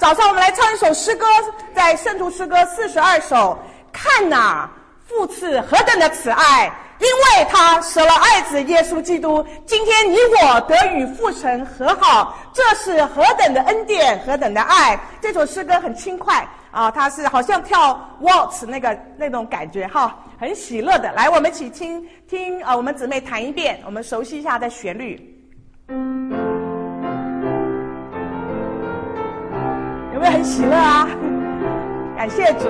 早上我们来唱一首诗歌，在圣徒诗歌42首。看哪，父赐何等的慈爱，因为他舍了爱子耶稣基督，今天你我得与父神和好，这是何等的恩典，何等的爱。这首诗歌很轻快啊，它是好像跳 waltz 那种感觉哈，很喜乐的。来，我们一起听我们姊妹弹一遍，我们熟悉一下的旋律。有没有很喜乐啊？感谢主。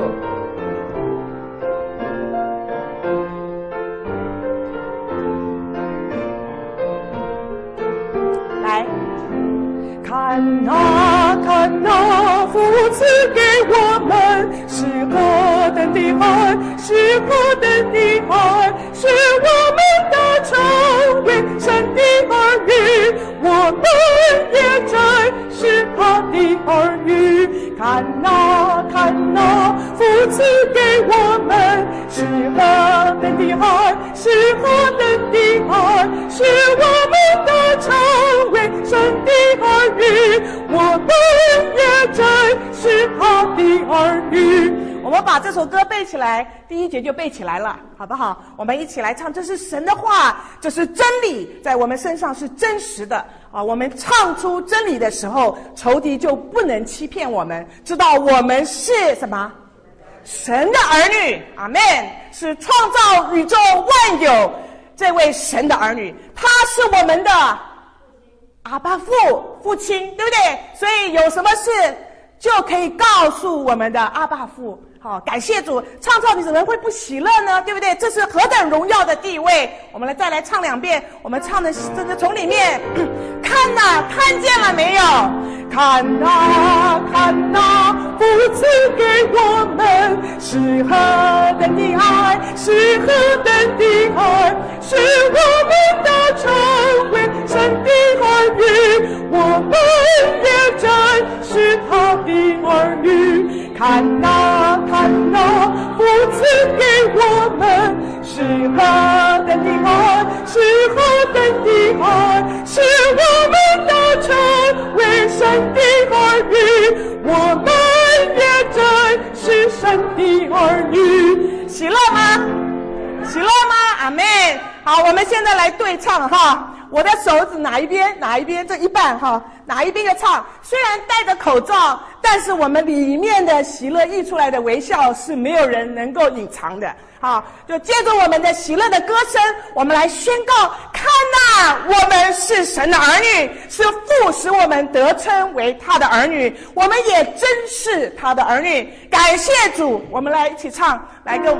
来，看哪看哪，父赐给我们是何等的爱，是何等的爱，使我们都成为神的儿女，我们也真是他的儿女。看哪看哪，父赐给我们是何等的爱，是何等的爱，使我们都成为神的儿女，我们也真是他的儿女。我们把这首歌背起来，第一节就背起来了，好不好？我们一起来唱，这是神的话，这是真理，在我们身上是真实的啊！我们唱出真理的时候，仇敌就不能欺骗我们，知道我们是什么？神的儿女，阿们，是创造宇宙万有这位神的儿女，他是我们的阿爸父亲，对不对？所以有什么事就可以告诉我们的阿爸父。好，感谢主，唱你怎么会不喜乐呢？对不对？这是何等荣耀的地位！我们再来唱2遍，我们唱的这个从里面，看哪，看见了没有？看哪看哪，父赐给我们是何等的爱，是何等的爱，使我们都成为神的儿女，我们也真是他的儿女。看哪看哪，父赐给我们是何等的爱，是何等的爱，使我们都成为神的儿女，我们也真是神的儿女。喜乐吗？喜乐吗？阿们。好，我们现在来对唱哈。我的手指哪一边这一半哈，哪一边就唱。虽然戴着口罩，但是我们里面的喜乐溢出来的微笑是没有人能够隐藏的。好，就借着我们的喜乐的歌声，我们来宣告：看哪，我们是神的儿女，是父使我们得称为他的儿女，我们也真是他的儿女。感谢主，我们来一起唱，来跟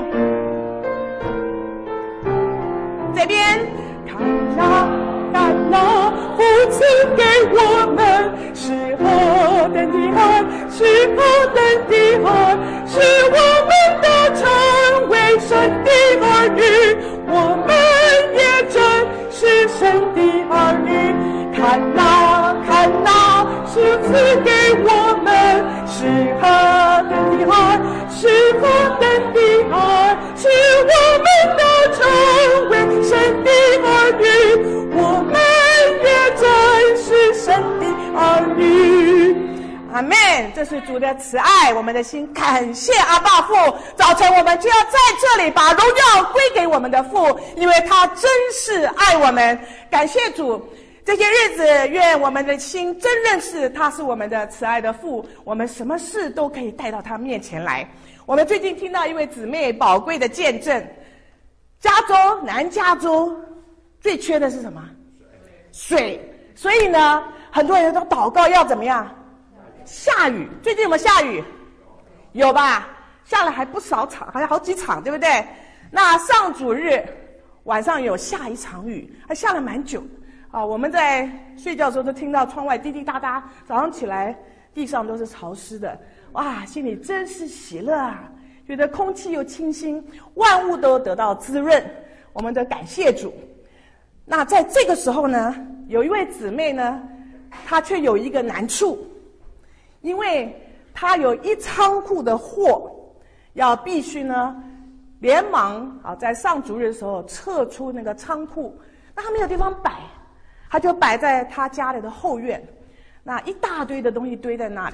这边看哪。看哪，父赐给我们是何等的爱，是何等的爱，使我们都成为神的儿女，我们也真是神的儿女。看哪看哪，是赐给我们是何等的爱，是何等的爱，使我们都成为神的儿女，我们也真是神的儿女。阿们，这是主的慈爱，我们的心感谢阿爸父。早晨我们就要在这里把荣耀归给我们的父，因为他真是爱我们。感谢主，这些日子愿我们的心真认识他是我们的慈爱的父，我们什么事都可以带到他面前来。我们最近听到一位姊妹宝贵的见证，南加州最缺的是什么？水。所以呢，很多人都祷告要怎么样？下雨。最近有没有下雨？有吧？下了还不少场，好像好几场，对不对？那上主日晚上有下一场雨，还下了蛮久啊。我们在睡觉的时候都听到窗外滴滴答答，早上起来地上都是潮湿的，哇，心里真是喜乐啊！觉得空气又清新，万物都得到滋润，我们都感谢主。那在这个时候呢，有一位姊妹呢，她却有一个难处，因为她有一仓库的货，要必须呢连忙在上主日的时候撤出那个仓库，那她没有地方摆，她就摆在她家里的后院，那一大堆的东西堆在那里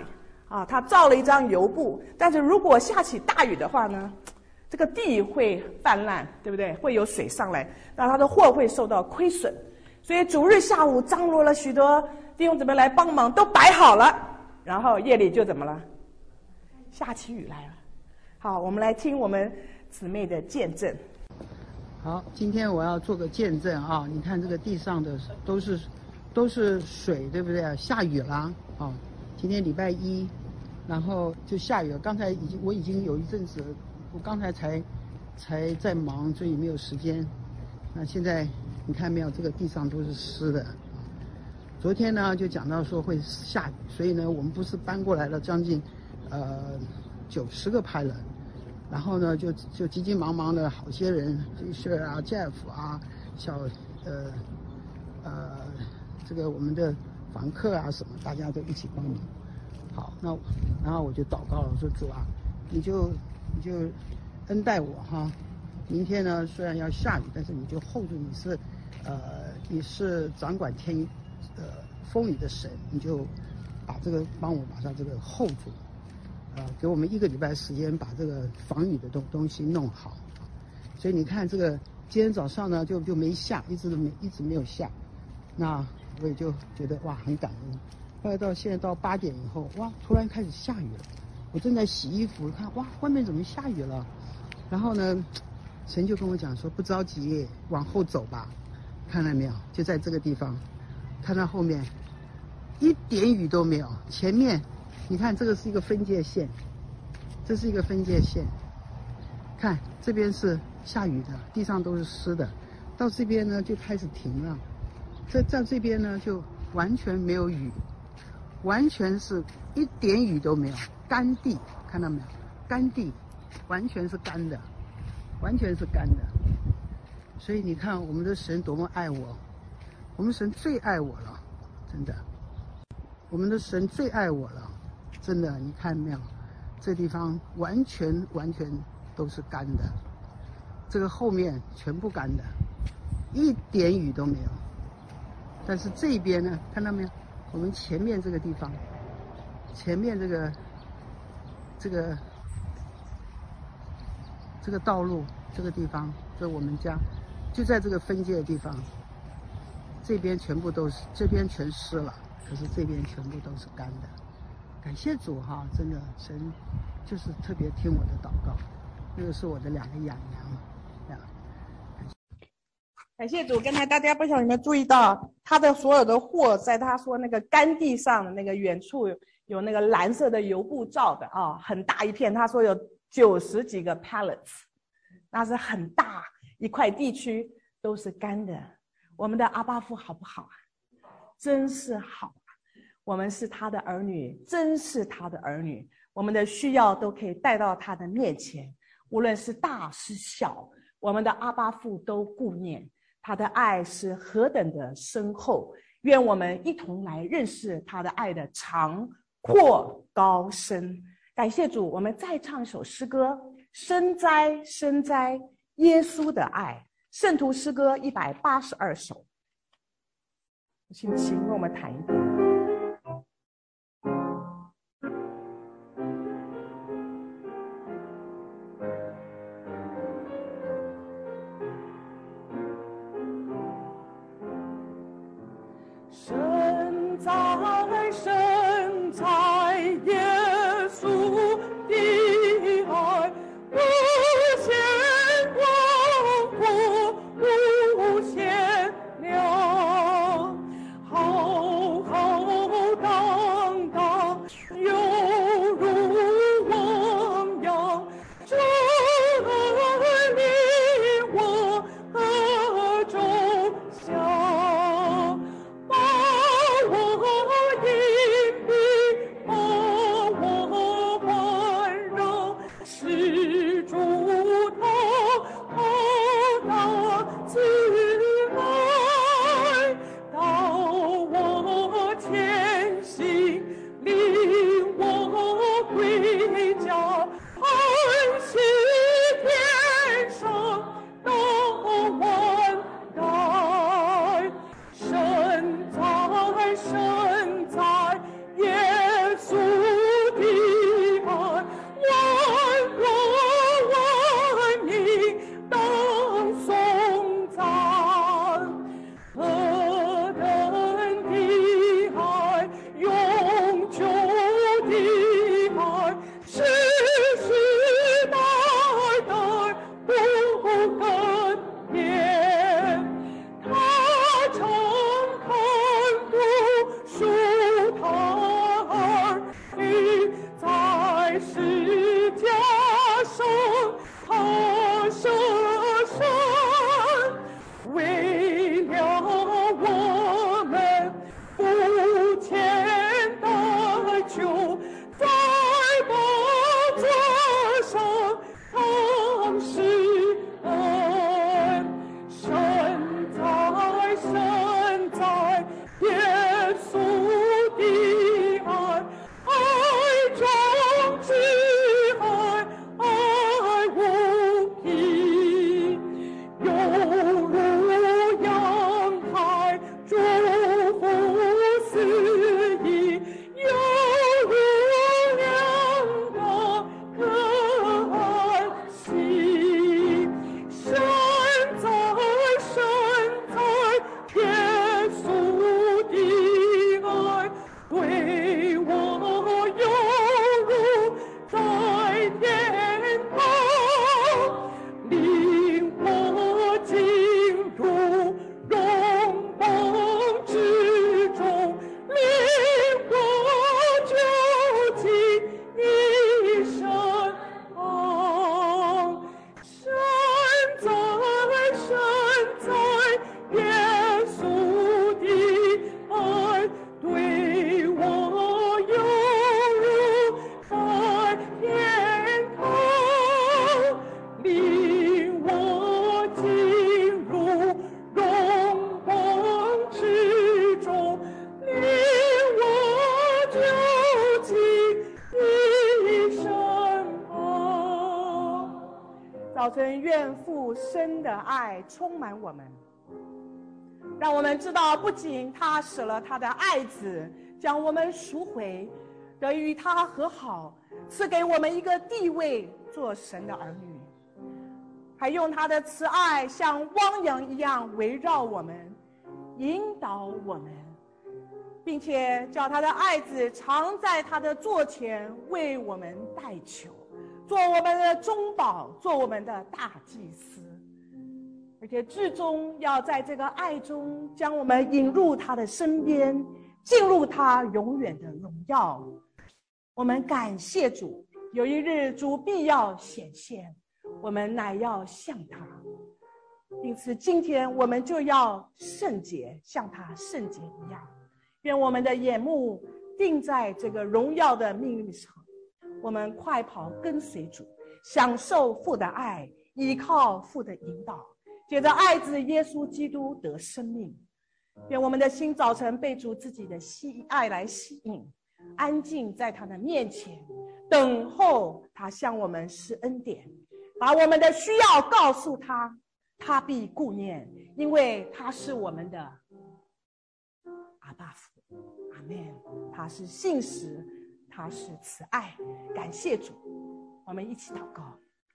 啊，他造了一张油布，但是如果下起大雨的话呢，这个地会泛滥，对不对？会有水上来，那他的货会受到亏损。所以主日下午张罗了许多弟兄姊妹来帮忙，都摆好了，然后夜里就怎么了？下起雨来了。好，我们来听我们姊妹的见证。 好，今天我要做个见证啊！你看这个地上的都是水，对不对？下雨了啊！今天礼拜一，然后就下雨了。刚才我已经有一阵子，我刚才才在忙，所以没有时间。那现在你看没有，这个地上都是湿的。昨天呢就讲到说会下雨，所以呢我们不是搬过来了将近90个派人。然后呢，就急急忙忙的好些人 ，Fisher 啊 ，Jeff 啊，这个我们的房客啊什么，大家都一起帮忙。好，那然后我就祷告了，我说主啊，你就恩待我哈。明天呢虽然要下雨，但是你就hold住，你是掌管风雨的神，你就帮我把它这个hold住。给我们1个礼拜时间把这个防雨的东西弄好，所以你看这个今天早上呢就没下，一直没有下，那我也就觉得哇很感恩。后来到现在到8点以后，哇突然开始下雨了，我正在洗衣服，看哇外面怎么下雨了，然后呢神就跟我讲说不着急，往后走吧，看到没有？就在这个地方，看到后面一点雨都没有，前面。你看，这个是一个分界线，这是一个分界线。看，这边是下雨的，地上都是湿的，到这边呢就开始停了。在这边呢就完全没有雨，完全是一点雨都没有，干地，看到没有？干地，完全是干的，完全是干的。所以你看，我们的神多么爱我，我们神最爱我了，真的，我们的神最爱我了。真的，你看没有？这地方完全都是干的，这个后面全部干的，一点雨都没有。但是这边呢，看到没有？我们前面这个地方，前面这个道路这个地方，这我们家就在这个分界的地方，这边全部都是，这边全湿了，可是这边全部都是干的。感谢主哈，真的神就是特别听我的祷告。那个是我的2个养羊， 感谢主。刚才大家不晓得有没有注意到，他的所有的货在他说那个干地上的那个远处有那个蓝色的油布罩的啊，很大一片。他说有90几个 pallets， 那是很大一块地区都是干的。我们的阿爸父好不好啊？真是好。我们是他的儿女，真是他的儿女，我们的需要都可以带到他的面前，无论是大是小，我们的阿爸父都顾念，他的爱是何等的深厚。愿我们一同来认识他的爱的长阔高深。感谢主，我们再唱一首诗歌，深哉深哉耶稣的爱，圣徒诗歌182首。请为我们弹一遍。深哉深哉耶稣的爱，无限广阔，无限量，浩瀚早晨愿父生的爱充满我们，让我们知道不仅他舍了他的爱子将我们赎回，得与他和好，赐给我们一个地位做神的儿女，还用他的慈爱像汪洋一样围绕我们，引导我们，并且叫他的爱子常在他的座前为我们代求，做我们的中保，做我们的大祭司，而且至终要在这个爱中将我们引入他的身边，进入他永远的荣耀。我们感谢主，有一日主必要显现，我们乃要像他，因此今天我们就要圣洁，像他圣洁一样。愿我们的眼目定在这个荣耀的命运上，我们快跑跟随主，享受父的爱，依靠父的引导，借着爱子耶稣基督得生命。愿我们的心早晨被主自己的爱来吸引，安静在他的面前，等候他向我们施恩典，把我们的需要告诉他，他必顾念，因为他是我们的阿爸父。阿们。他是信实，他是慈爱。感谢主，我们一起祷告。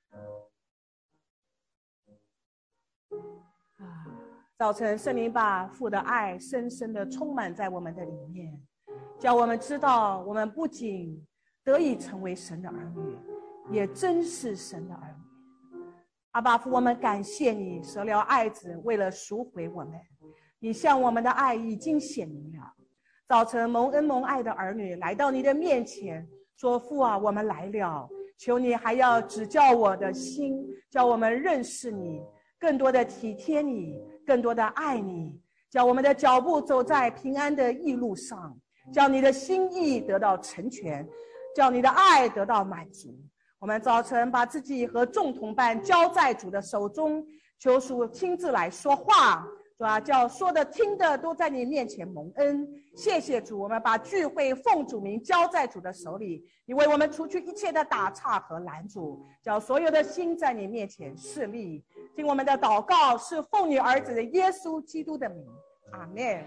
早晨圣灵把父的爱深深地充满在我们的里面，叫我们知道我们不仅得以成为神的儿女，也真是神的儿女。阿爸父，我们感谢你舍了爱子，为了赎回我们，你向我们的爱已经显明了。早晨蒙恩蒙爱的儿女来到你的面前，说父啊，我们来了，求你还要指教我的心，叫我们认识你，更多的体贴你，更多的爱你，叫我们的脚步走在平安的义路上，叫你的心意得到成全，叫你的爱得到满足。我们早晨把自己和众同伴交在主的手中，求主亲自来说话，主啊，叫说的听的都在你面前蒙恩。谢谢主，我们把聚会奉主名交在主的手里，你为我们除去一切的打岔和拦阻，叫所有的心在你面前侍立。听我们的祷告是奉你儿子的耶稣基督的名，阿们。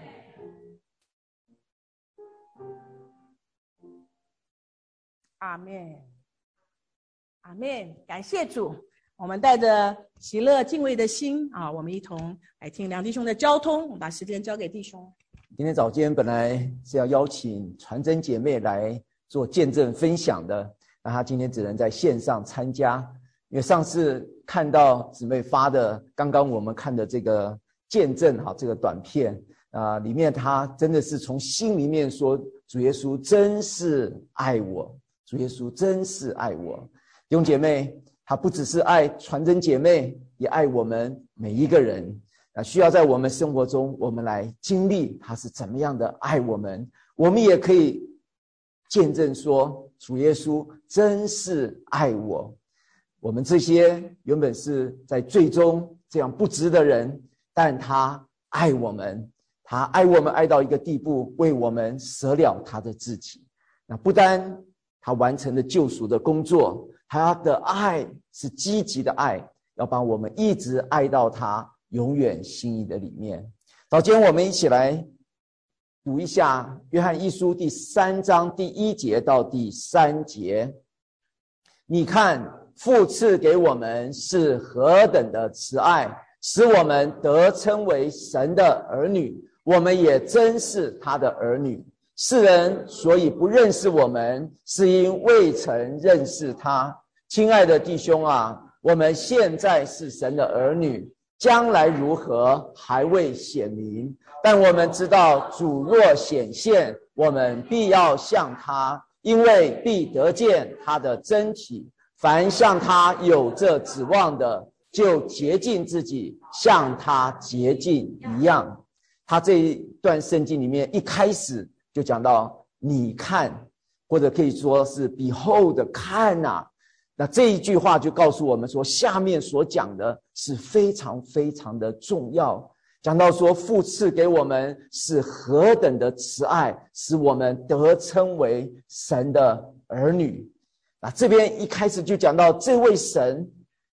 阿们，阿们。感谢主，我们带着喜乐敬畏的心啊，我们一同来听梁弟兄的交通。我们把时间交给弟兄。 今天早间本来是要邀请传真姐妹来做见证分享的，那她今天只能在线上参加，因为上次看到姊妹发的刚刚我们看的这个见证这个短片里面她真的是从心里面说，主耶稣真是爱我，主耶稣真是爱我。弟兄姐妹，他不只是爱传真姐妹，也爱我们每一个人。需要在我们生活中，我们来经历他是怎么样的爱我们。我们也可以见证说，主耶稣真是爱我。我们这些原本是在罪中这样不值的人，但他爱我们，他爱我们爱到一个地步，为我们舍了他的自己。那不单他完成了救赎的工作，他的爱是积极的爱，要把我们一直爱到他永远心意的里面。早间我们一起来读一下约翰一书第3章第1节到第3节。你看，父赐给我们是何等的慈爱，使我们得称为神的儿女，我们也真是他的儿女。世人所以不认识我们，是因未曾认识他。亲爱的弟兄啊，我们现在是神的儿女，将来如何还未显明，但我们知道主若显现，我们必要像他，因为必得见他的真体。凡像他有这指望的，就洁净自己，像他洁净一样。他这一段圣经里面一开始就讲到你看，或者可以说是 behold 看啊。那这一句话就告诉我们说，下面所讲的是非常非常的重要。讲到说父赐给我们是何等的慈爱，使我们得称为神的儿女。那这边一开始就讲到这位神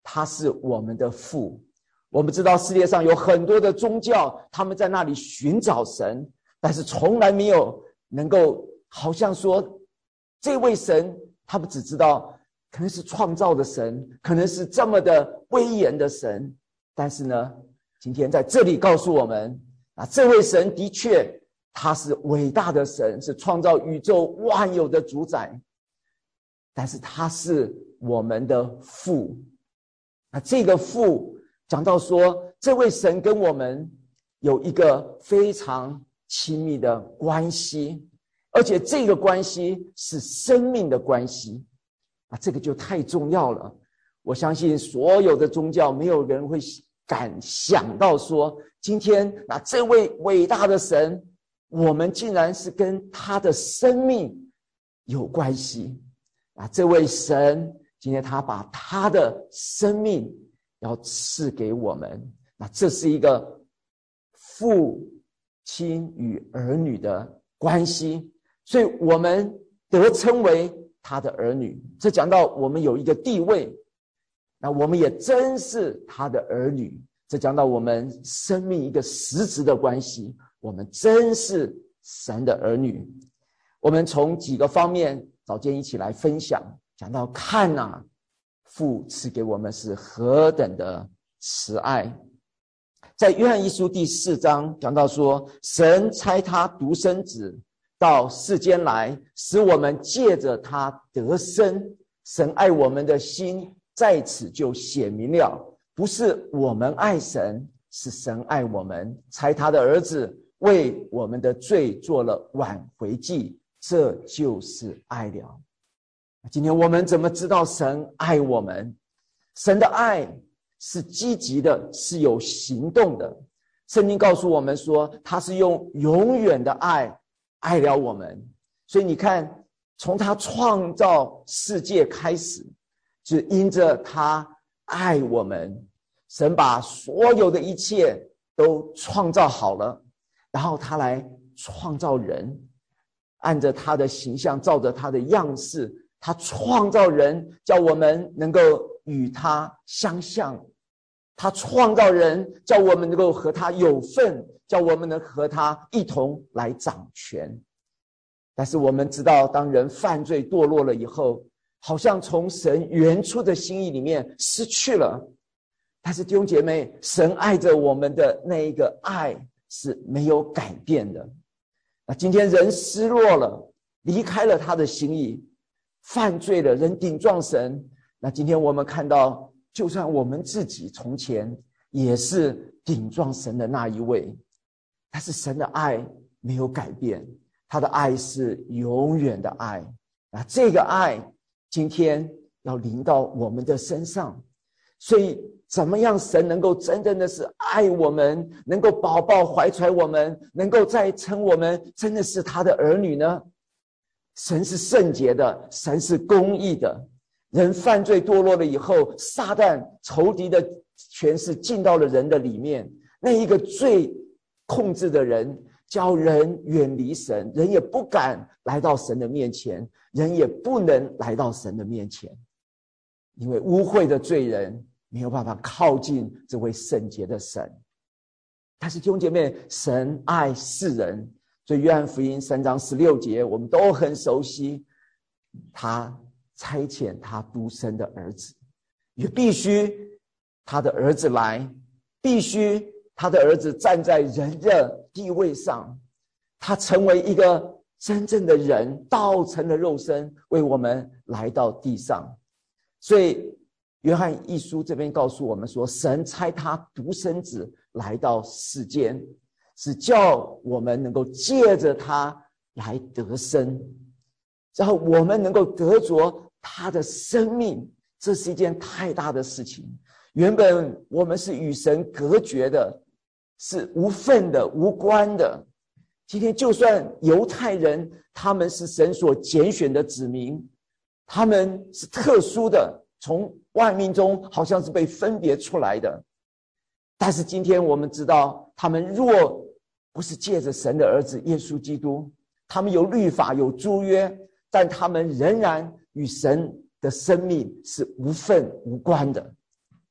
他是我们的父。我们知道世界上有很多的宗教，他们在那里寻找神，但是从来没有能够好像说这位神，他们只知道可能是创造的神，可能是这么的威严的神。但是呢，今天在这里告诉我们，这位神的确他是伟大的神，是创造宇宙万有的主宰，但是他是我们的父。这个父讲到说，这位神跟我们有一个非常亲密的关系，而且这个关系是生命的关系这个就太重要了。我相信所有的宗教没有人会敢想到说，今天这位伟大的神，我们竟然是跟他的生命有关系这位神今天他把他的生命要赐给我们，这是一个父亲与儿女的关系，所以我们得称为他的儿女。这讲到我们有一个地位，我们也真是他的儿女。这讲到我们生命一个实质的关系，我们真是神的儿女。我们从几个方面早间一起来分享，讲到看父赐给我们是何等的慈爱。在约翰一书第4章讲到说，神差他独生子到世间来，使我们借着他得生。神爱我们的心在此就显明了，不是我们爱神，是神爱我们，差他的儿子为我们的罪做了挽回祭，这就是爱了。今天我们怎么知道神爱我们？神的爱是积极的，是有行动的。圣经告诉我们说，他是用永远的爱爱了我们。所以你看，从他创造世界开始，就因着他爱我们，神把所有的一切都创造好了，然后他来创造人，按着他的形象，照着他的样式，他创造人，叫我们能够与他相像。他创造人，叫我们能够和他有份，叫我们能和他一同来掌权。但是我们知道，当人犯罪堕落了以后，好像从神原初的心意里面失去了。但是弟兄姐妹，神爱着我们的那一个爱是没有改变的。今天人失落了，离开了他的心意，犯罪了，人顶撞神。今天我们看到，就算我们自己从前也是顶撞神的那一位，但是神的爱没有改变，他的爱是永远的爱。这个爱今天要临到我们的身上。所以怎么样神能够真正的是爱我们，能够宝宝怀揣我们，能够再称我们真的是他的儿女呢？神是圣洁的，神是公义的。人犯罪堕落了以后，撒旦仇敌的权势进到了人的里面，那一个最控制的人，叫人远离神，人也不敢来到神的面前，人也不能来到神的面前，因为污秽的罪人没有办法靠近这位圣洁的神。但是弟兄姐妹，神爱世人，所以约翰福音3章16节我们都很熟悉，他差遣他独生的儿子，也必须他的儿子来，必须他的儿子站在人的地位上，他成为一个真正的人，道成了肉身，为我们来到地上。所以约翰一书这边告诉我们说，神差他独生子来到世间，是叫我们能够借着他来得生，然后我们能够得着他的生命。这是一件太大的事情。原本我们是与神隔绝的，是无份的，无关的。今天就算犹太人，他们是神所拣选的子民，他们是特殊的，从万民中好像是被分别出来的。但是今天我们知道，他们若不是借着神的儿子耶稣基督，他们有律法有诸约，但他们仍然与神的生命是无份无关的。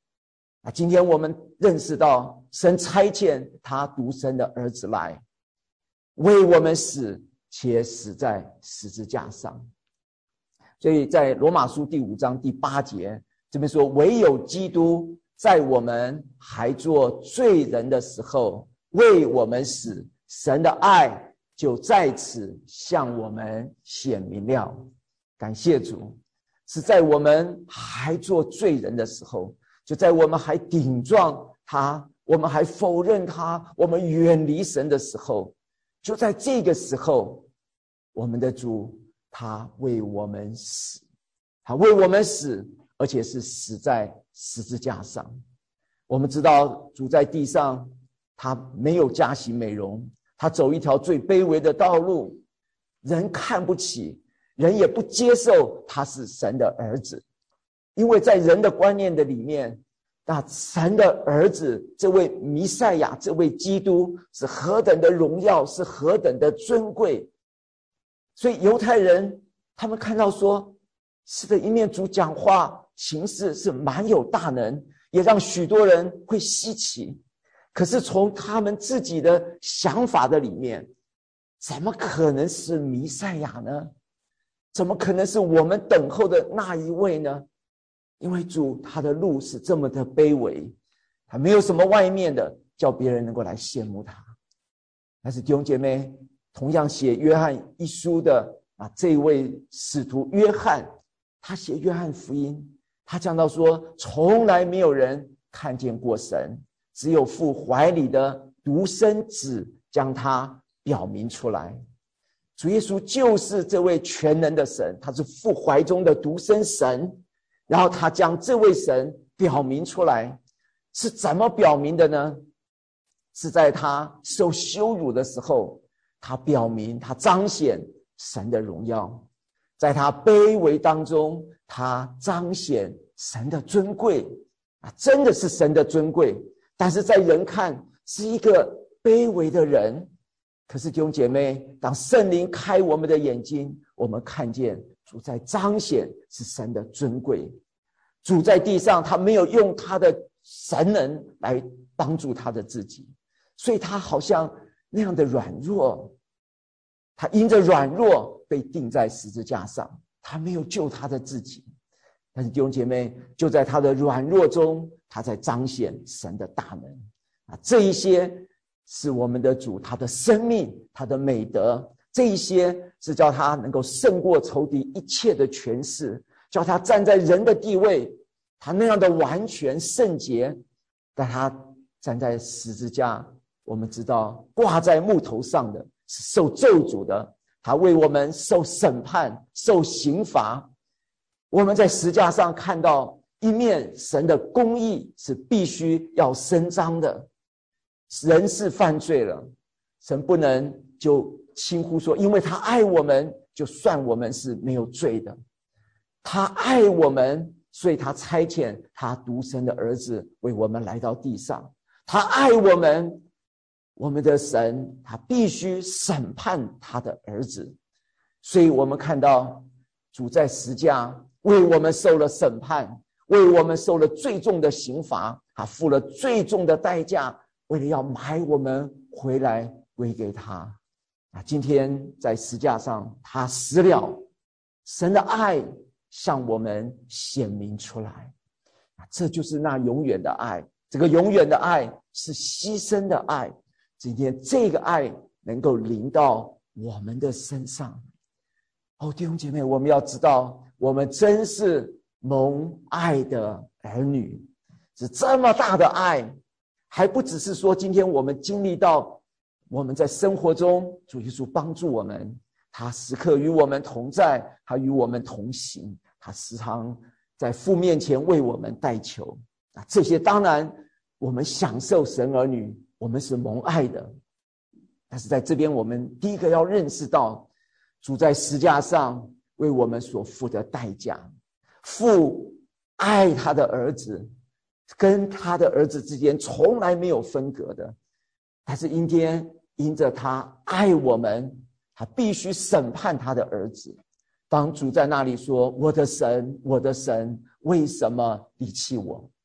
今天我们认识到神差遣他独生的儿子来为我们死，且死在十字架上。所以在罗马书第5章第8节这边说，唯有基督在我们还做罪人的时候为我们死，神的爱就在此向我们显明了。感谢主，是在我们还做罪人的时候，就在我们还顶撞他，我们还否认他，我们远离神的时候，就在这个时候，我们的主他为我们死，他为我们死，而且是死在十字架上。我们知道主在地上他没有加喜美容，他走一条最卑微的道路，人看不起，人也不接受他是神的儿子。因为在人的观念的里面，那神的儿子这位弥赛亚，这位基督是何等的荣耀，是何等的尊贵。所以犹太人他们看到说，是的，一面主讲话行事是蛮有大能，也让许多人会稀奇。可是从他们自己的想法的里面，怎么可能是弥赛亚呢？怎么可能是我们等候的那一位呢？因为主他的路是这么的卑微，他没有什么外面的叫别人能够来羡慕他。但是弟兄姐妹，同样写约翰一书的这位使徒约翰，他写约翰福音，他讲到说，从来没有人看见过神，只有父怀里的独生子将他表明出来。主耶稣就是这位全能的神，他是父怀中的独生神，然后他将这位神表明出来。是怎么表明的呢？是在他受羞辱的时候，他表明，他彰显神的荣耀。在他卑微当中，他彰显神的尊贵，真的是神的尊贵。但是在人看是一个卑微的人，可是弟兄姐妹，当圣灵开我们的眼睛，我们看见主在彰显是神的尊贵。主在地上，他没有用他的神能来帮助他的自己，所以他好像那样的软弱，他因着软弱被钉在十字架上，他没有救他的自己。但是弟兄姐妹，就在他的软弱中，他在彰显神的大能。这一些是我们的主他的生命，他的美德，这一些是叫他能够胜过仇敌一切的权势，叫他站在人的地位，他那样的完全圣洁。但他站在十字架，我们知道挂在木头上的是受咒诅的，他为我们受审判，受刑罚。我们在十字架上看到一面神的公义是必须要伸张的，人是犯罪了，神不能就轻忽说因为他爱我们就算我们是没有罪的。他爱我们，所以他差遣他独生的儿子为我们来到地上。他爱我们，我们的神他必须审判他的儿子。所以我们看到主在十字架为我们受了审判，为我们受了最重的刑罚，他付了最重的代价，为了要买我们回来归给他。今天在十字架上他死了，神的爱向我们显明出来。这就是那永远的爱，这个永远的爱是牺牲的爱。今天这个爱能够临到我们的身上。弟兄姐妹，我们要知道，我们真是蒙爱的儿女，是这么大的爱，还不只是说今天我们经历到我们在生活中主耶稣帮助我们，他时刻与我们同在，他与我们同行，他时常在父面前为我们代求。这些当然我们享受神儿女，我们是蒙爱的。但是在这边我们第一个要认识到，主在十字架上为我们所付的代价，父爱他的儿子，跟他的儿子之间从来没有分隔的。但是因着他爱我们，他必须审判他的儿子。当主在那里说，我的神，我的神，为什么离弃我？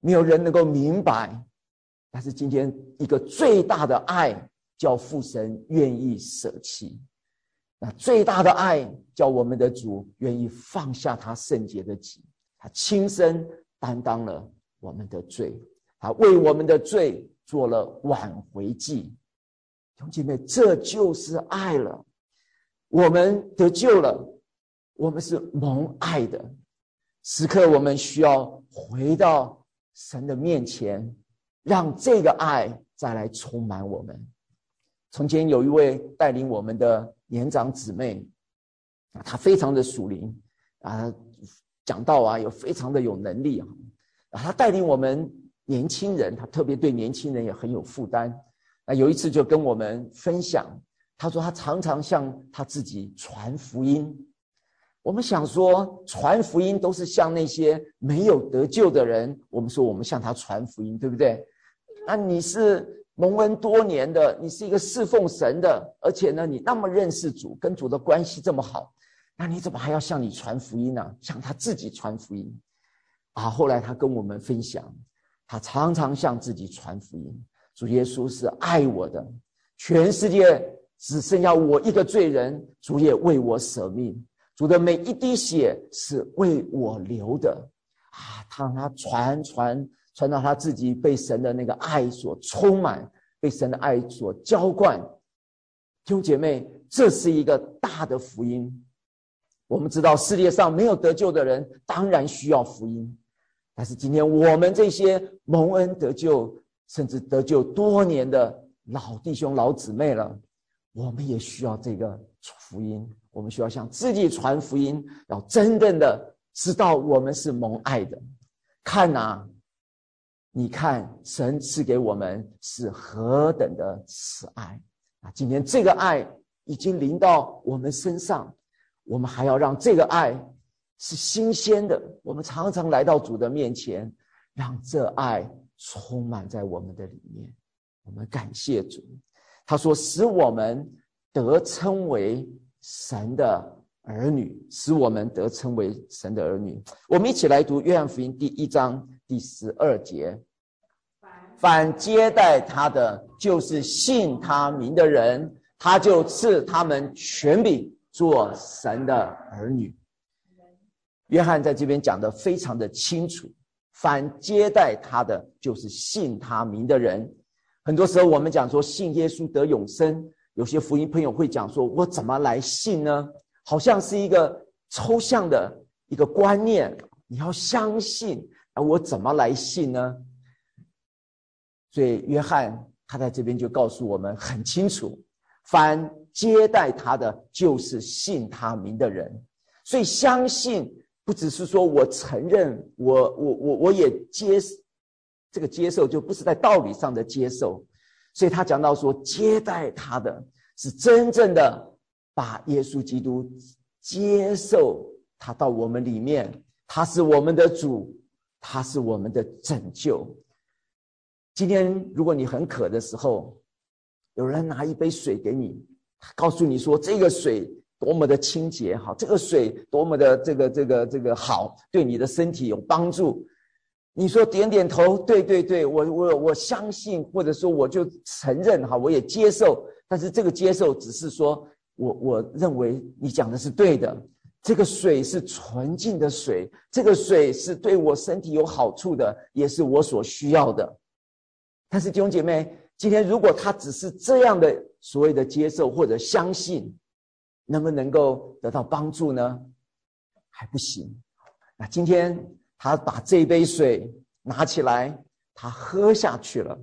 没有人能够明白。但是今天一个最大的爱，叫父神愿意舍弃。那最大的爱，叫我们的主愿意放下他圣洁的己，他亲身担当了我们的罪，他为我们的罪做了挽回祭。弟兄姐妹，这就是爱了。我们得救了，我们是蒙爱的，时刻我们需要回到神的面前，让这个爱再来充满我们。从前有一位带领我们的年长姊妹，她非常的属灵讲道有非常的有能力她带领我们年轻人，她特别对年轻人也很有负担。有一次就跟我们分享，她说她常常向她自己传福音。我们想说，传福音都是向那些没有得救的人，我们说我们向他传福音，对不对？那你是蒙恩多年的，你是一个侍奉神的，而且呢，你那么认识主，跟主的关系这么好，那你怎么还要向你传福音呢？向他自己传福音后来他跟我们分享，他常常向自己传福音。主耶稣是爱我的，全世界只剩下我一个罪人，主也为我舍命。主的每一滴血是为我流的他让他传到他自己被神的那个爱所充满，被神的爱所浇灌。弟兄姐妹，这是一个大的福音。我们知道世界上没有得救的人当然需要福音，但是今天我们这些蒙恩得救甚至得救多年的老弟兄老姊妹了，我们也需要这个福音。我们需要向自己传福音，要真正的知道我们是蒙爱的。看你看神赐给我们是何等的慈爱今天这个爱已经临到我们身上，我们还要让这个爱是新鲜的。我们常常来到主的面前，让这爱充满在我们的里面。我们感谢主。他说使我们得称为神的儿女，使我们得称为神的儿女。我们一起来读约翰福音第1章第12节。凡接待他的，就是信他名的人，他就赐他们权柄做神的儿女。约翰在这边讲得非常的清楚，凡接待他的，就是信他名的人。很多时候我们讲说信耶稣得永生，有些福音朋友会讲说，我怎么来信呢？好像是一个抽象的一个观念，你要相信我怎么来信呢？所以约翰他在这边就告诉我们很清楚，凡接待他的，就是信他名的人。所以相信不只是说我承认，我也这个接受就不是在道理上的接受。所以他讲到说，接待他的是真正的把耶稣基督接受他到我们里面，他是我们的主，他是我们的拯救。今天如果你很渴的时候，有人拿一杯水给你，告诉你说这个水多么的清洁好，这个水多么的这个好，对你的身体有帮助。你说点点头，对，我相信，或者说我就承认我也接受。但是这个接受只是说我认为你讲的是对的，这个水是纯净的水，这个水是对我身体有好处的，也是我所需要的。但是弟兄姐妹，今天如果他只是这样的所谓的接受或者相信，能不能够得到帮助呢？还不行。那今天他把这杯水拿起来，他喝下去了，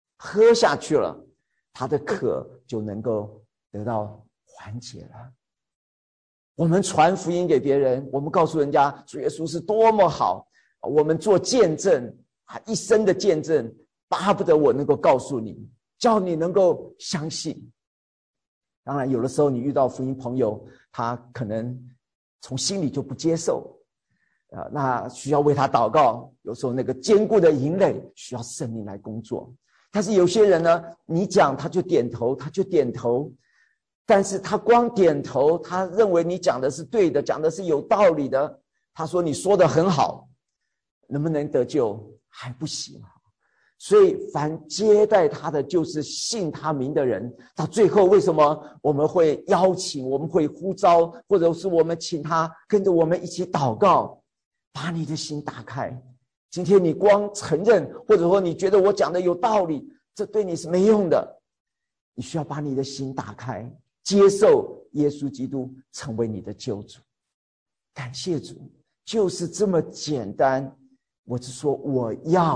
他的渴就能够得到缓解了。我们传福音给别人，我们告诉人家主耶稣是多么好，我们做见证一生的见证，巴不得我能够告诉你，叫你能够相信。当然有的时候你遇到福音朋友，他可能从心里就不接受，那需要为他祷告，有时候那个坚固的营垒需要圣灵来工作。但是有些人呢，你讲他就点头，但是他光点头，他认为你讲的是对的，讲的是有道理的，他说你说的很好，能不能得救还不行。所以凡接待他的，就是信他名的人。到最后，为什么我们会邀请，我们会呼召，或者是我们请他跟着我们一起祷告，把你的心打开。今天你光承认，或者说你觉得我讲的有道理，这对你是没用的。你需要把你的心打开，接受耶稣基督成为你的救主。感谢主，就是这么简单。我是说我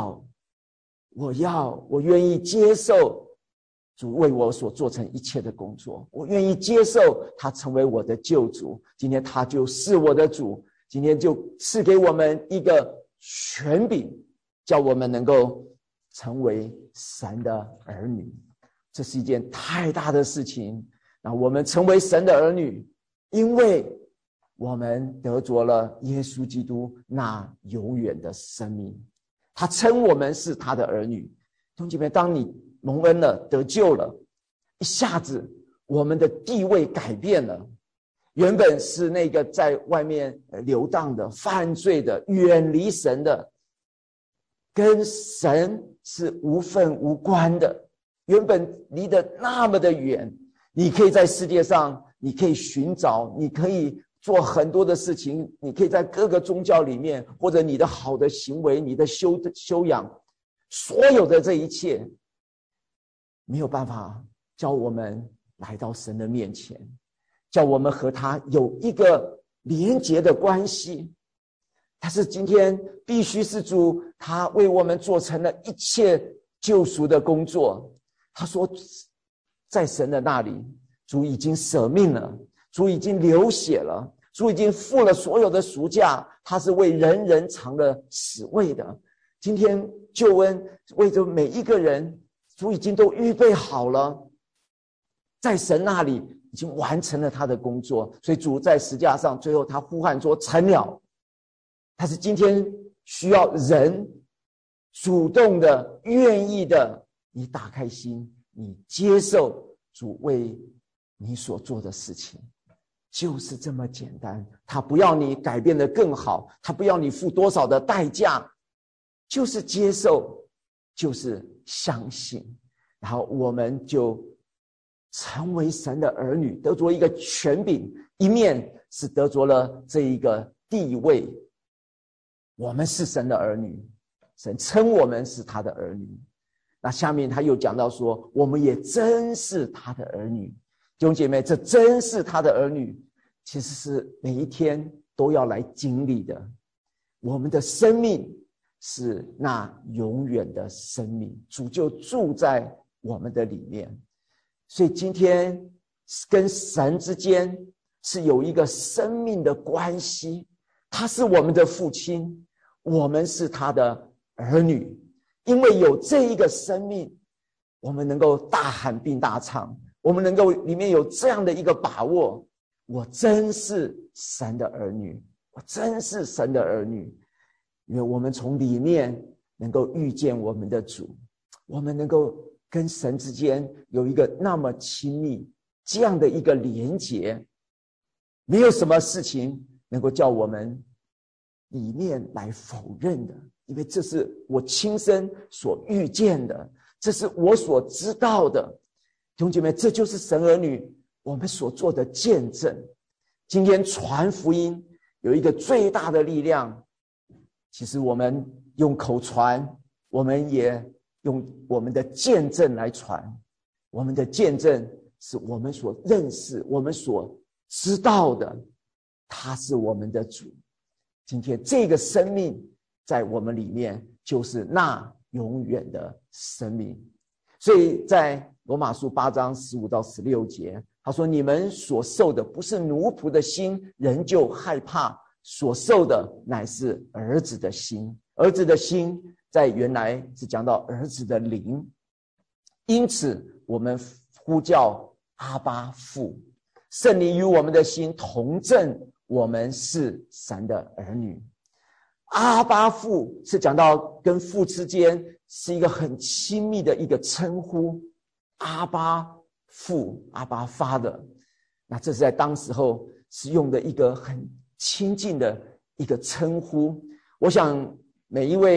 愿意接受主为我所做成一切的工作，我愿意接受他成为我的救主。今天他就是我的主，今天就赐给我们一个权柄，叫我们能够成为神的儿女。这是一件太大的事情。那我们成为神的儿女，因为我们得着了耶稣基督那永远的生命。他称我们是他的儿女。弟兄姐妹，当你蒙恩了，得救了，一下子我们的地位改变了。原本是那个在外面流荡的、犯罪的、远离神的，跟神是无分无关的，原本离得那么的远。你可以在世界上，你可以寻找，你可以做很多的事情，你可以在各个宗教里面，或者你的好的行为，你的修养，所有的这一切没有办法叫我们来到神的面前，叫我们和他有一个连结的关系。但是今天必须是主，他为我们做成了一切救赎的工作。他说在神的那里，主已经舍命了，主已经流血了，主已经付了所有的赎价，他是为人人尝了死味的。今天救恩为着每一个人，主已经都预备好了，在神那里已经完成了他的工作。所以主在十架上最后他呼喊说成了。但是今天需要人主动的、愿意的，你打开心，你接受主为你所做的事情，就是这么简单。他不要你改变得更好，他不要你付多少的代价，就是接受，就是相信，然后我们就成为神的儿女，得着一个权柄。一面是得着了这一个地位，我们是神的儿女，神称我们是他的儿女。那下面他又讲到说，我们也真是他的儿女。弟兄姐妹，这真是他的儿女，其实是每一天都要来经历的。我们的生命是那永远的生命，主就住在我们的里面。所以今天跟神之间是有一个生命的关系，他是我们的父亲，我们是他的儿女。因为有这一个生命，我们能够大喊并大唱，我们能够里面有这样的一个把握，我真是神的儿女，我真是神的儿女。因为我们从里面能够遇见我们的主，我们能够跟神之间有一个那么亲密这样的一个连结，没有什么事情能够叫我们里面来否认的。因为这是我亲身所遇见的，这是我所知道的。弟兄姐妹，这就是神儿女我们所做的见证。今天传福音有一个最大的力量，其实我们用口传，我们也用我们的见证来传。我们的见证是我们所认识，我们所知道的，他是我们的主。今天这个生命在我们里面就是那永远的生命。所以在罗马书8章15到16节，他说，你们所受的不是奴仆的心，仍旧害怕，所受的乃是儿子的心。儿子的心在原来是讲到儿子的灵，因此我们呼叫阿爸父。圣灵与我们的心同证，我们是神的儿女。阿爸父是讲到跟父之间是一个很亲密的一个称呼，阿爸父，阿爸Father。那这是在当时候是用的一个很亲近的一个称呼。我想每一位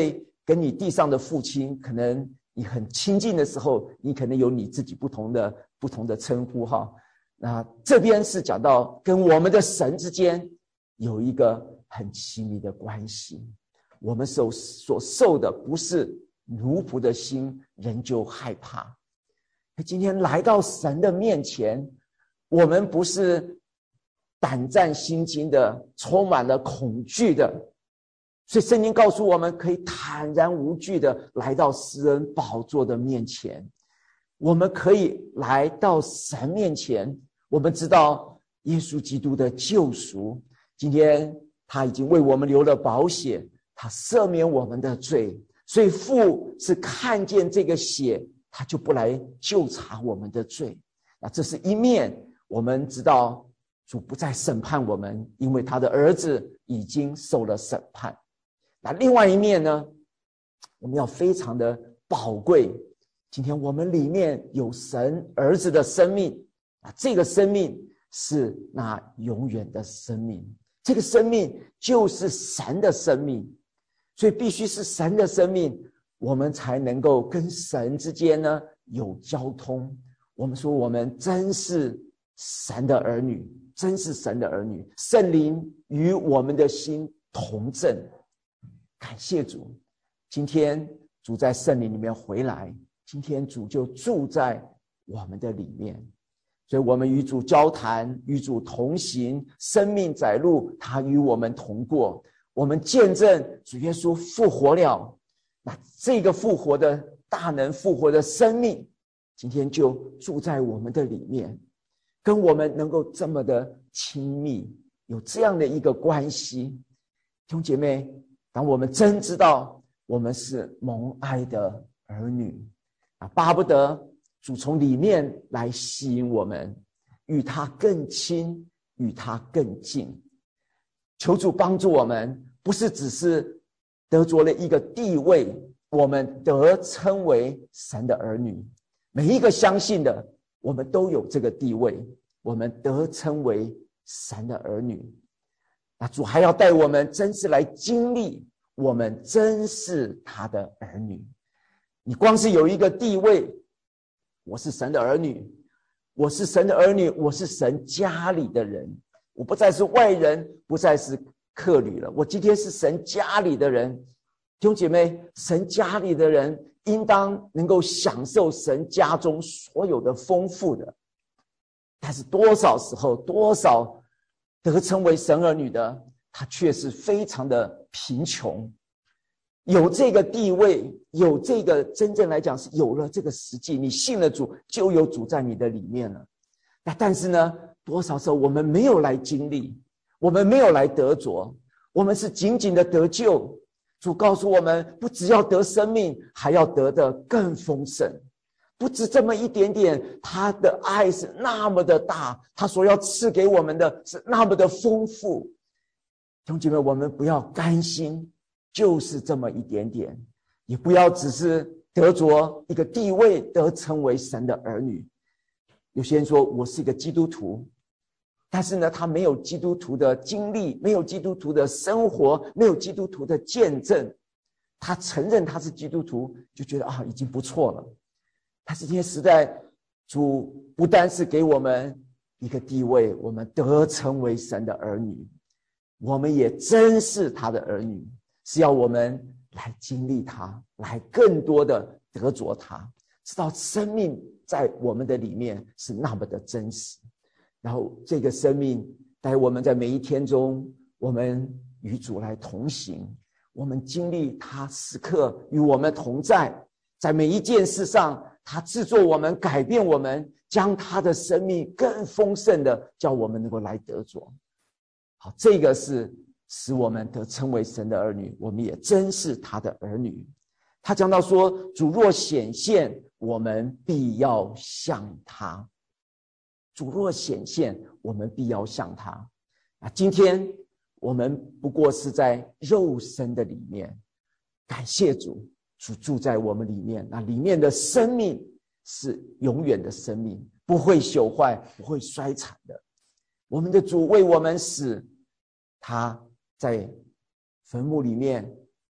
跟你地上的父亲，可能你很亲近的时候，你可能有你自己不同的称呼哈。那这边是讲到跟我们的神之间有一个很亲密的关系，我们所受的不是奴仆的心，人就害怕。今天来到神的面前，我们不是胆战心惊的，充满了恐惧的，所以圣经告诉我们可以坦然无惧的来到施恩宝座的面前。我们可以来到神面前，我们知道耶稣基督的救赎，今天他已经为我们流了宝血，他赦免我们的罪，所以父是看见这个血，他就不来究察我们的罪。那这是一面，我们知道主不再审判我们，因为他的儿子已经受了审判。那另外一面呢，我们要非常的宝贵，今天我们里面有神儿子的生命，这个生命是那永远的生命，这个生命就是神的生命，所以必须是神的生命，我们才能够跟神之间呢有交通。我们说我们真是神的儿女，真是神的儿女，圣灵与我们的心同证。感谢主，今天主在圣灵里面回来，今天主就住在我们的里面，所以我们与主交谈，与主同行，生命载路，他与我们同过。我们见证主耶稣复活了，那这个复活的大能复活的生命，今天就住在我们的里面，跟我们能够这么的亲密，有这样的一个关系。弟兄姐妹，当我们真知道我们是蒙爱的儿女，巴不得主从里面来吸引我们，与他更亲，与他更近。求主帮助我们，不是只是得着了一个地位，我们得称为神的儿女。每一个相信的，我们都有这个地位，我们得称为神的儿女。那主还要带我们真是来经历，我们真是他的儿女。你光是有一个地位，我是神的儿女，我是神的儿女，我是神家里的人，我不再是外人，不再是客旅了，我今天是神家里的人。弟兄姐妹，神家里的人应当能够享受神家中所有的丰富的，但是多少时候，多少得称为神儿女的，他却是非常的贫穷。有这个地位，有这个真正来讲是有了这个实际，你信了主，就有主在你的里面了。但是呢，多少时候我们没有来经历，我们没有来得着，我们是仅仅的得救。主告诉我们，不只要得生命，还要得的更丰盛。不止这么一点点，他的爱是那么的大，他所要赐给我们的是那么的丰富。弟兄姐妹，我们不要甘心就是这么一点点，也不要只是得着一个地位，得称为神的儿女。有些人说我是一个基督徒，但是呢，他没有基督徒的经历，没有基督徒的生活，没有基督徒的见证。他承认他是基督徒，就觉得已经不错了。但是今天时代，主不单是给我们一个地位，我们得称为神的儿女，我们也真是他的儿女，是要我们来经历他，来更多的得着他，知道生命在我们的里面是那么的真实。然后这个生命带我们在每一天中，我们与主来同行，我们经历他时刻与我们同在，在每一件事上他制作我们，改变我们，将他的生命更丰盛的叫我们能够来得着。好，这个是使我们得称为神的儿女，我们也真是他的儿女。他讲到说，主若显现，我们必要像他。主若显现，我们必要像他。今天我们不过是在肉身的里面，感谢主，主住在我们里面，那里面的生命是永远的生命，不会朽坏，不会衰残的。我们的主为我们死，他在坟墓里面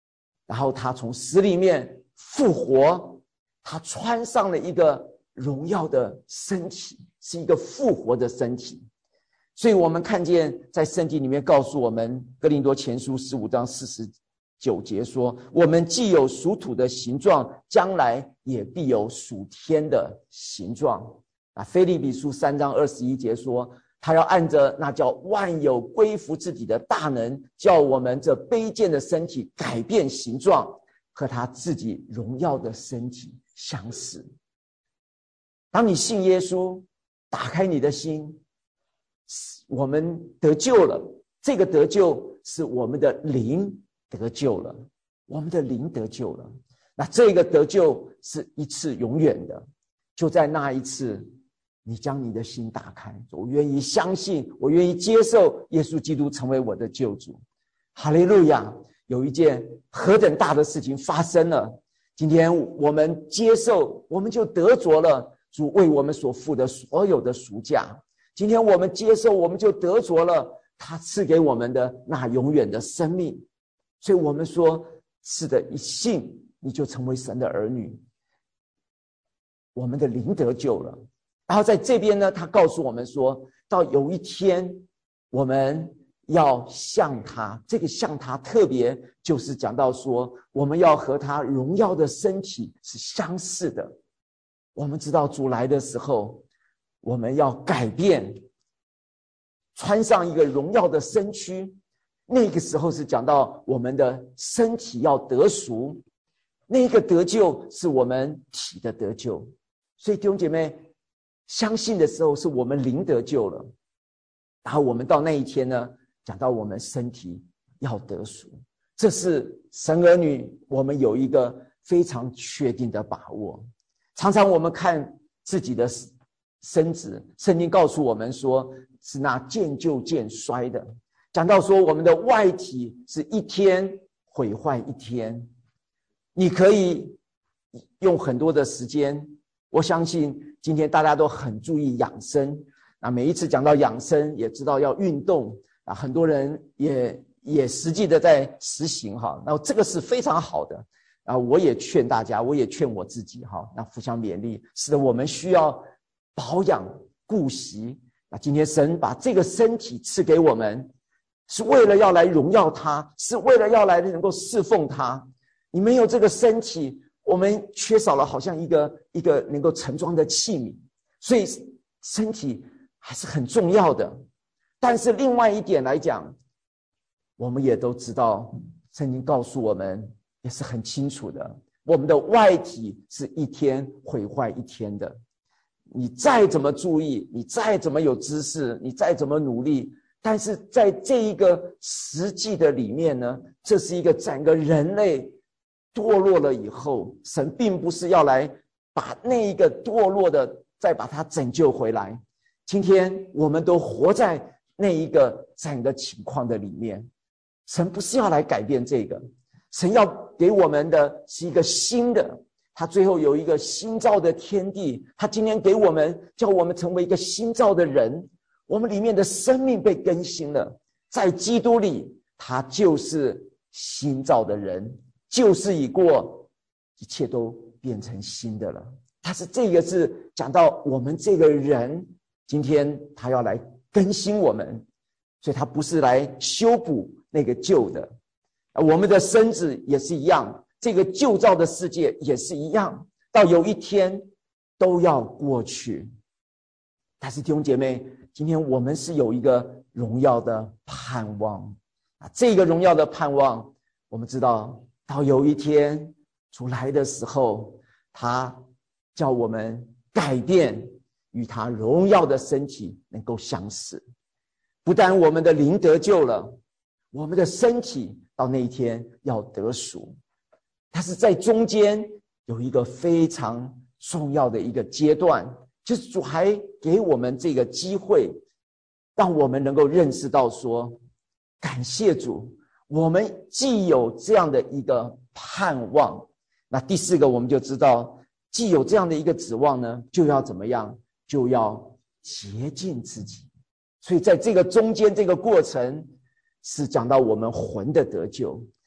然后他从死里面复活，他穿上了一个荣耀的身体，是一个复活的身体。所以我们看见在圣经里面告诉我们，哥林多前书15章49节说，我们既有属土的形状，将来也必有属天的形状。腓立比书3章21节说，他要按着那叫万有归服自己的大能，叫我们这卑贱的身体改变形状，和他自己荣耀的身体相似。当你信耶稣，打开你的心，我们得救了。这个得救是我们的灵得救了，我们的灵得救了。那这个得救是一次永远的，就在那一次，你将你的心打开，我愿意相信，我愿意接受耶稣基督成为我的救主。哈利路亚！有一件何等大的事情发生了，今天我们接受，我们就得着了主为我们所付的所有的赎价。今天我们接受，我们就得着了他赐给我们的那永远的生命。所以我们说，是的，一信你就成为神的儿女，我们的灵得救了。然后在这边呢，他告诉我们说，到有一天我们要像他，这个像他特别就是讲到说，我们要和他荣耀的身体是相似的。我们知道主来的时候，我们要改变，穿上一个荣耀的身躯。那个时候是讲到我们的身体要得赎，那个得救是我们体的得救。所以弟兄姐妹，相信的时候是我们灵得救了，然后我们到那一天呢，讲到我们身体要得赎。这是神儿女我们有一个非常确定的把握。常常我们看自己的身子，圣经告诉我们说，是那渐旧渐衰的。讲到说我们的外体是一天毁坏一天，你可以用很多的时间，我相信今天大家都很注意养生，那每一次讲到养生也知道要运动，很多人也实际的在实行哈，那这个是非常好的。我也劝大家，我也劝我自己哈，那互相勉励。是的，我们需要保养顾惜。那今天神把这个身体赐给我们，是为了要来荣耀他，是为了要来能够侍奉他。你没有这个身体，我们缺少了好像一个能够盛装的器皿，所以身体还是很重要的。但是另外一点来讲，我们也都知道，圣经告诉我们也是很清楚的，我们的外体是一天毁坏一天的。你再怎么注意，你再怎么有知识，你再怎么努力，但是在这一个实际的里面呢，这是一个整个人类堕落了以后，神并不是要来把那一个堕落的再把它拯救回来。今天我们都活在那一个整个情况的里面，神不是要来改变这个，神要给我们的是一个新的，他最后有一个新造的天地，他今天给我们，叫我们成为一个新造的人，我们里面的生命被更新了，在基督里他就是新造的人，旧事已过，一切都变成新的了。他是这个是讲到我们这个人，今天他要来更新我们，所以他不是来修补那个旧的。我们的身子也是一样，这个旧造的世界也是一样，到有一天都要过去。但是弟兄姐妹，今天我们是有一个荣耀的盼望，这个荣耀的盼望，我们知道到有一天主来的时候，他叫我们改变，与他荣耀的身体能够相似。不但我们的灵得救了，我们的身体到那一天要得赎。但是在中间有一个非常重要的一个阶段，就是主还给我们这个机会，让我们能够认识到说，感谢主，我们既有这样的一个盼望。那第四个我们就知道，既有这样的一个指望呢，就要怎么样？就要洁净自己。所以在这个中间这个过程，是讲到我们魂的得救，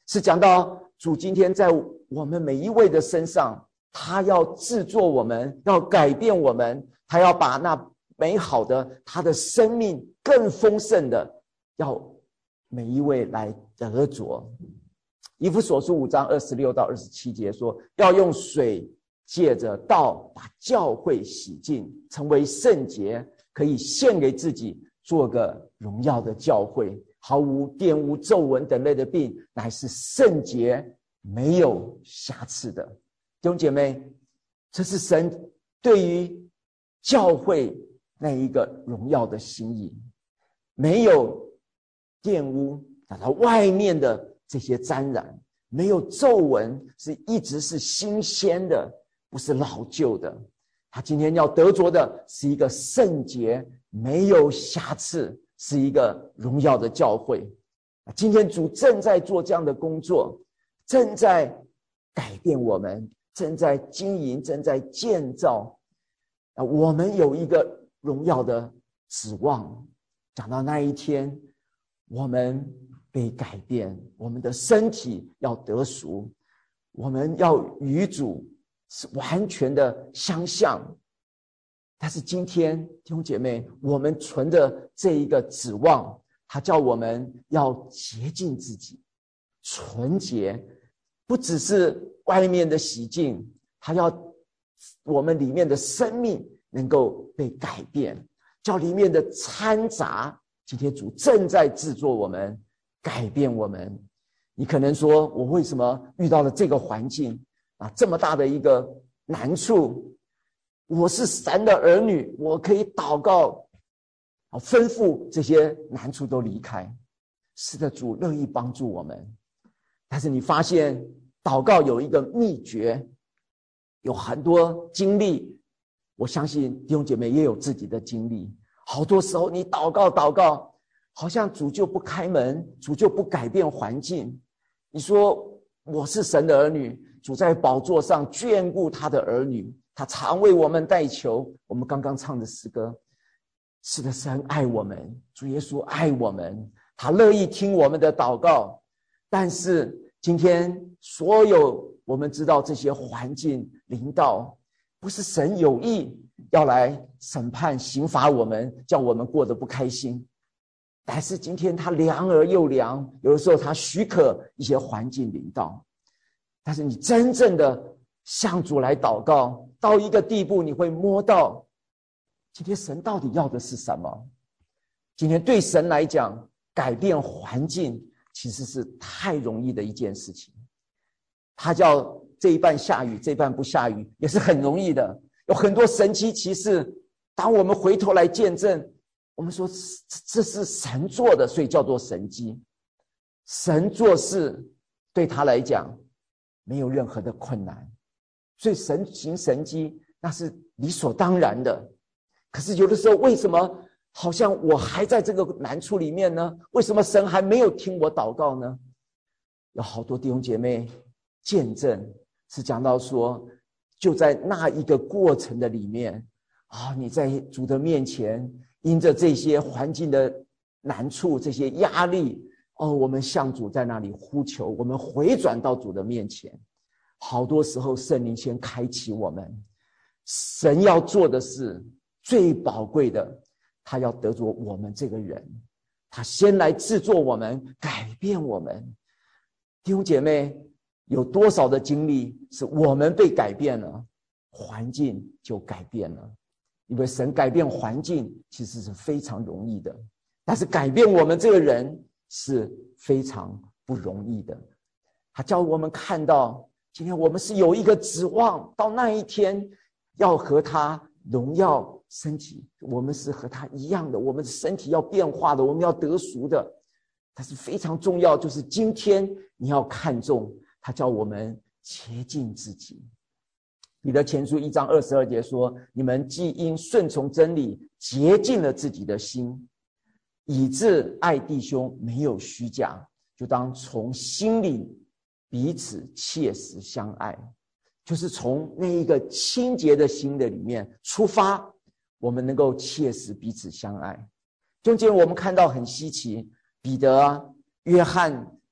是讲到主今天在我们每一位的身上，他要制作我们，要改变我们，他要把那美好的他的生命更丰盛的，要每一位来得着。以弗所书5章26到27节说，要用水借着道把教会洗净，成为圣洁，可以献给自己，做个荣耀的教会，毫无玷污皱纹等类的病，乃是圣洁没有瑕疵的。弟兄姐妹，这是神对于教会那一个荣耀的心意，没有玷污，打到外面的这些沾染，没有皱纹，是一直是新鲜的，不是老旧的。他今天要得着的是一个圣洁没有瑕疵，是一个荣耀的教会。今天主正在做这样的工作，正在改变我们，正在经营，正在建造。我们有一个荣耀的指望，讲到那一天我们被改变，我们的身体要得赎，我们要与主是完全的相像。但是今天弟兄姐妹，我们存着这一个指望，他叫我们要洁净自己，纯洁，不只是外面的洗净，他要我们里面的生命能够被改变，叫里面的掺杂，今天主正在制作我们，改变我们。你可能说，我为什么遇到了这个环境这么大的一个难处？我是神的儿女，我可以祷告吩咐这些难处都离开。是的，主乐意帮助我们。但是你发现祷告有一个秘诀，有很多经历，我相信弟兄姐妹也有自己的经历。好多时候你祷告，好像主就不开门，主就不改变环境。你说我是神的儿女，主在宝座上眷顾他的儿女，他常为我们代求。我们刚刚唱的诗歌，是的，神爱我们，主耶稣爱我们，他乐意听我们的祷告。但是今天所有我们知道这些环境临到，不是神有意要来审判刑罚我们，叫我们过得不开心，但是今天他量而又量，有的时候他许可一些环境临到。但是你真正的向主来祷告，到一个地步，你会摸到今天神到底要的是什么。今天对神来讲，改变环境其实是太容易的一件事情。他叫这一半下雨，这一半不下雨，也是很容易的。有很多神奇奇事，当我们回头来见证，我们说这是神做的，所以叫做神迹。神做事对他来讲没有任何的困难，所以神行神迹那是理所当然的。可是有的时候，为什么好像我还在这个难处里面呢？为什么神还没有听我祷告呢？有好多弟兄姐妹见证是讲到说，就在那一个过程的里面你在主的面前，因着这些环境的难处，这些压力我们向主在那里呼求，我们回转到主的面前。好多时候圣灵先开启我们，神要做的是最宝贵的，他要得着我们这个人，他先来制作我们，改变我们。弟兄姐妹，有多少的经历是我们被改变了，环境就改变了。因为神改变环境其实是非常容易的，但是改变我们这个人是非常不容易的。他叫我们看到，今天我们是有一个指望，到那一天要和他荣耀身体，我们是和他一样的，我们身体要变化的，我们要得赎的。但是非常重要，就是今天你要看重，他叫我们洁净自己。彼得前书1章22节说，你们既因顺从真理洁净了自己的心，以致爱弟兄没有虚假，就当从心里彼此切实相爱。就是从那一个清洁的心的里面出发，我们能够切实彼此相爱。中间我们看到很稀奇，彼得约翰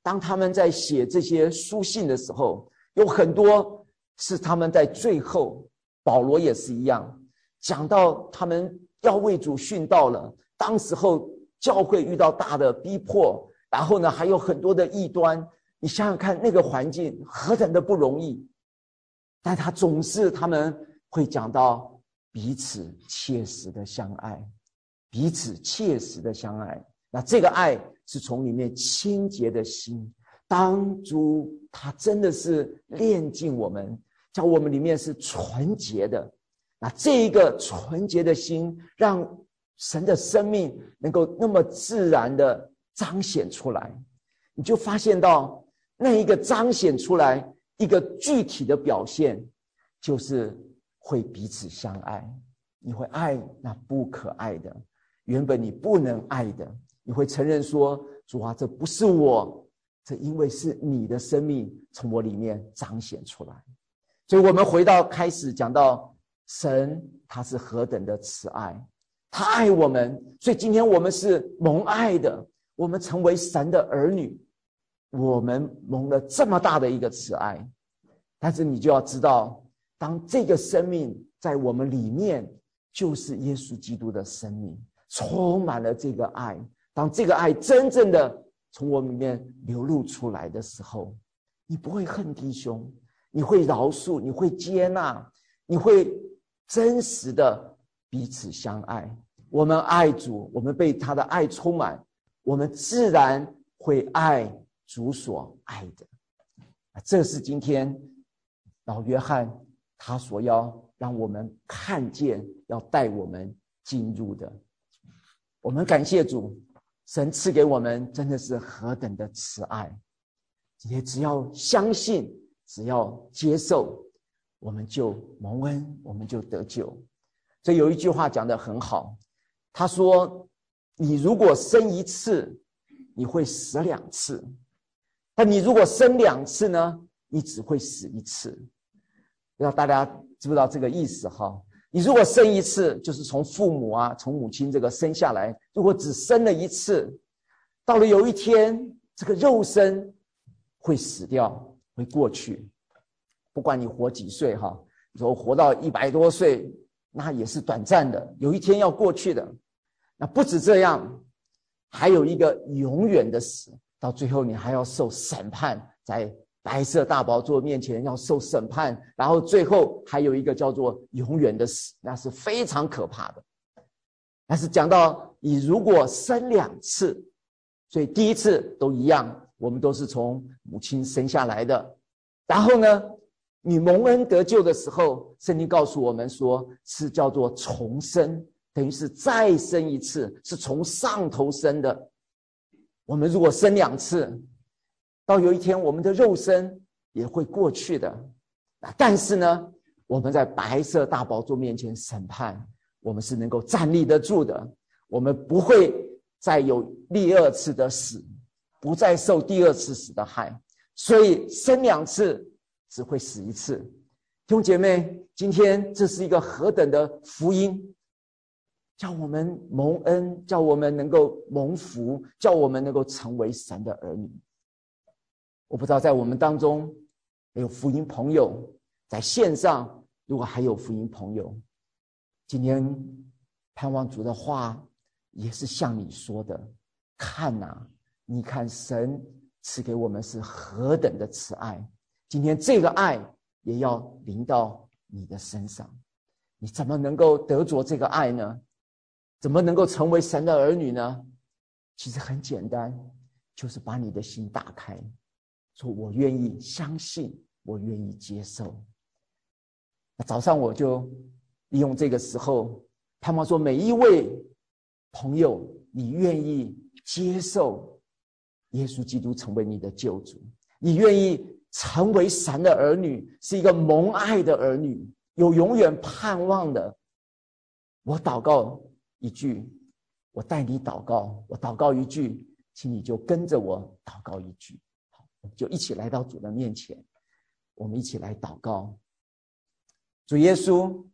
当他们在写这些书信的时候，有很多是他们在最后，保罗也是一样，讲到他们要为主殉道了，当时候教会遇到大的逼迫，然后呢还有很多的异端，你想想看那个环境何等的不容易，但他总是他们会讲到彼此切实的相爱，彼此切实的相爱。那这个爱是从里面清洁的心，当主他真的是炼净我们，叫我们里面是纯洁的，那这一个纯洁的心让神的生命能够那么自然的彰显出来，你就发现到那一个彰显出来一个具体的表现，就是会彼此相爱。你会爱那不可爱的，原本你不能爱的，你会承认说，主啊，这不是我，这因为是你的生命从我里面彰显出来。所以我们回到开始讲到神他是何等的慈爱，他爱我们，所以今天我们是蒙爱的，我们成为神的儿女，我们蒙了这么大的一个慈爱。但是你就要知道，当这个生命在我们里面，就是耶稣基督的生命，充满了这个爱，当这个爱真正的从我们里面流露出来的时候，你不会恨弟兄，你会饶恕，你会接纳，你会真实的彼此相爱。我们爱主，我们被他的爱充满，我们自然会爱主所爱的。这是今天老约翰他所要让我们看见，要带我们进入的。我们感谢主，神赐给我们真的是何等的慈爱，也只要相信，只要接受，我们就蒙恩，我们就得救。所以有一句话讲得很好，他说，你如果生一次，你会死2次，但你如果生2次呢，你只会死1次。不知道大家知不知道这个意思哈？你如果生一次，就是从父母啊，从母亲这个生下来，如果只生了1次，到了有一天，这个肉身会死掉，会过去。不管你活几岁哈，你说活到100多岁，那也是短暂的，有一天要过去的。那不止这样，还有一个永远的死，到最后你还要受审判，在白色大宝座面前要受审判，然后最后还有一个叫做永远的死，那是非常可怕的。但是讲到你如果生2次，所以第一次都一样，我们都是从母亲生下来的。然后呢，你蒙恩得救的时候，圣经告诉我们说是叫做重生，等于是再生一次，是从上头生的。我们如果生2次，到有一天我们的肉身也会过去的，但是呢，我们在白色大宝座面前审判，我们是能够站立得住的，我们不会再有第2次的死，不再受第2次死的害。所以生2次只会死1次。弟兄姐妹，今天这是一个何等的福音，叫我们蒙恩，叫我们能够蒙福，叫我们能够成为神的儿女。我不知道在我们当中有福音朋友，在线上如果还有福音朋友，今天盼望主的话也是像你说的，看啊，你看神赐给我们是何等的慈爱，今天这个爱也要临到你的身上。你怎么能够得着这个爱呢？怎么能够成为神的儿女呢？其实很简单，就是把你的心打开，说我愿意相信，我愿意接受。那早上我就利用这个时候，盼望说每一位朋友，你愿意接受耶稣基督成为你的救主，你愿意成为神的儿女，是一个蒙爱的儿女，有永远盼望的。我祷告一句，我带你祷告，我祷告一句，请你就跟着我祷告一句。好，我们就一起来到主的面前，我们一起来祷告。主耶稣，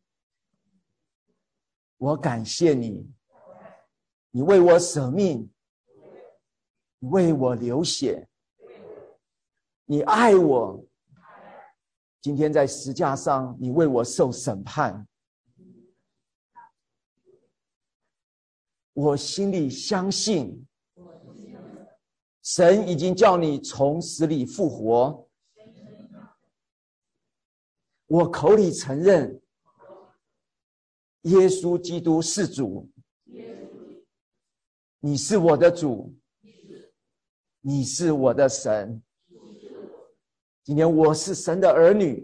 我感谢你，你为我舍命，你为我流血， 你爱我，今天在十架上你为我受审判，我心里相信神已经叫你从死里复活，我口里承认耶稣基督是主，你是我的主，你是我的神。今天我是神的儿女，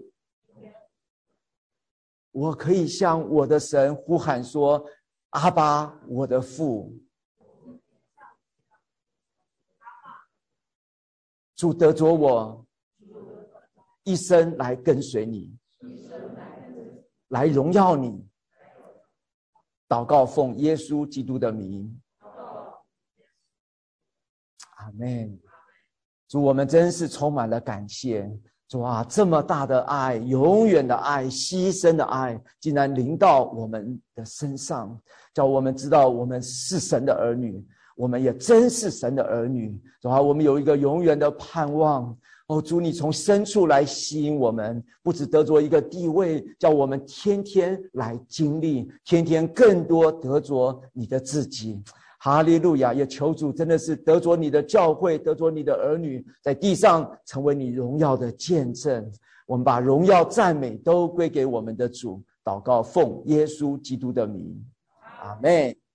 我可以向我的神呼喊说：阿爸，我的父。主得着我一生来跟随你，来荣耀你。祷告奉耶稣基督的名，阿们。主，我们真是充满了感谢。主啊，这么大的爱，永远的爱，牺牲的爱，竟然临到我们的身上，叫我们知道我们是神的儿女，我们也真是神的儿女。主啊，我们有一个永远的盼望。哦，主，你从深处来吸引我们，不只得着一个地位，叫我们天天来经历，天天更多得着你的自己。哈利路亚！也求主真的是得着你的教会，得着你的儿女，在地上成为你荣耀的见证。我们把荣耀赞美都归给我们的主。祷告奉耶稣基督的名，阿们。